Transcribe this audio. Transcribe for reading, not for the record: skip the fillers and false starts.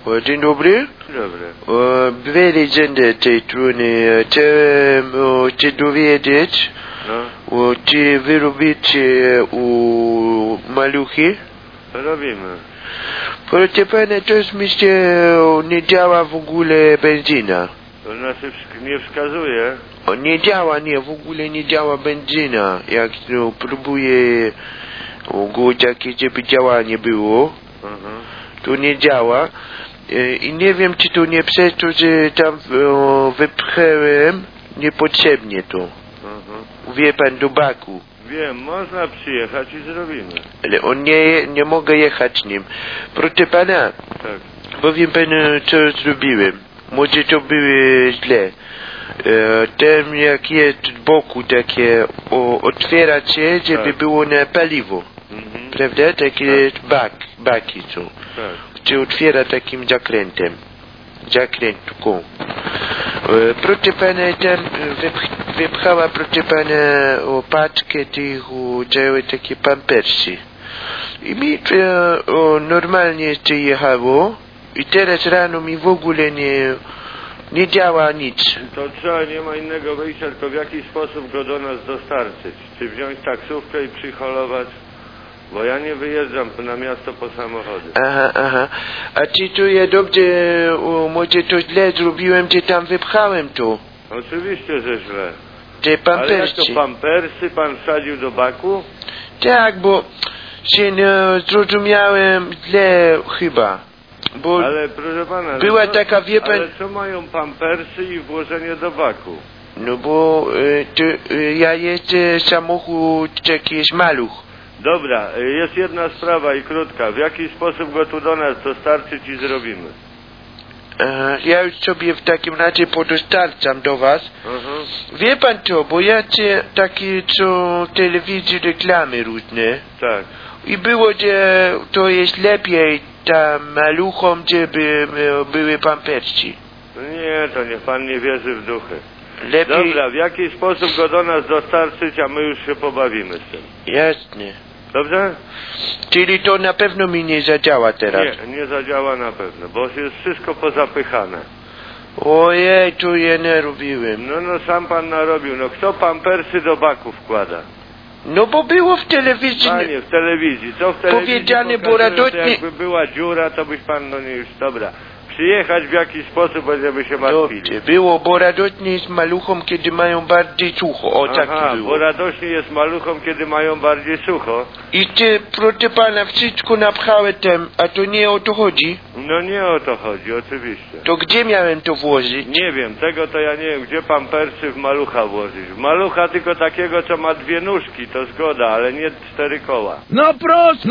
Dzień dobry. Dobry. Dwie legendy tej trony. Chcę dowiedzieć, czy wy robicie u maluchy? Robimy. Proszę pana, coś mi się nie działa w ogóle benzyna. To znaczy nie wskazuje. Nie działa, w ogóle nie działa benzyna. Jak próbuję go jakieś, żeby działanie było, to nie działa. I nie wiem, czy to nie przez to, że tam wypchnąłem niepotrzebnie to. Wie pan, do baku. Wiem, można przyjechać i zrobimy. Ale on nie mogę jechać nim. Proszę pana, Tak. powiem panu, co zrobiłem. Może to było źle. Tam jak jest z boku takie otwiera się, żeby było na paliwo. Prawda? Takie baki są. Tak. Się otwiera takim zakrętką. Proszę pana, tam wypchała, proszę pana, paczkę tych całe takie pampersy. I mi normalnie jeszcze jechało i teraz rano mi w ogóle nie działa nic. To trzeba, nie ma innego wyjścia, tylko w jaki sposób go do nas dostarczyć. Czy wziąć taksówkę i przyholować? Bo ja nie wyjeżdżam na miasto po samochody. Aha. A czy to ja dobrze, może to źle zrobiłem, że tam wypchałem to? Oczywiście, że źle. Te pampersy. Ale jak to pampersy pan wsadził do baku? Tak, bo się zrozumiałem źle chyba. Bo ale proszę pana, była taka, wie pan... Ale co mają pampersy i włożenie do baku? No bo ja jeżdżę samochód jakiś maluch. Dobra, jest jedna sprawa i krótka. W jaki sposób go tu do nas dostarczyć i zrobimy? Ja już sobie w takim razie podostarczam do was. Wie pan co, bo ja takie co telewizji reklamy różne. Tak. I było, że to jest lepiej tam maluchom, żeby były pampersy. Nie, to niech pan nie wierzy w duchy. Lepiej... Dobra, w jaki sposób go do nas dostarczyć, a my już się pobawimy z tym. Jasne. Dobrze? Czyli to na pewno mi nie zadziała teraz. Nie zadziała na pewno, bo jest wszystko pozapychane. Ojej, tu je narobiłem. No sam pan narobił. No kto pampersy do baku wkłada? No bo było w telewizji. Panie, w telewizji. Co w telewizji powiedziane, pokazują, bo radośnie... jakby była dziura, to byś pan, no nie już, dobra. Przyjechać w jakiś sposób, będziemy się martwili. Dobrze, było, bo radośnie jest maluchom, kiedy mają bardziej sucho. O, tak było. Bo radośnie jest maluchom, kiedy mają bardziej sucho. I ty, proszę pana, wszystko napchałem tam, a to nie o to chodzi? No nie o to chodzi, oczywiście. To gdzie miałem to włożyć? Nie wiem, tego to ja nie wiem, gdzie pampersy w malucha włożyć. W malucha tylko takiego, co ma 2 nóżki, to zgoda, ale nie 4 koła. No proszę!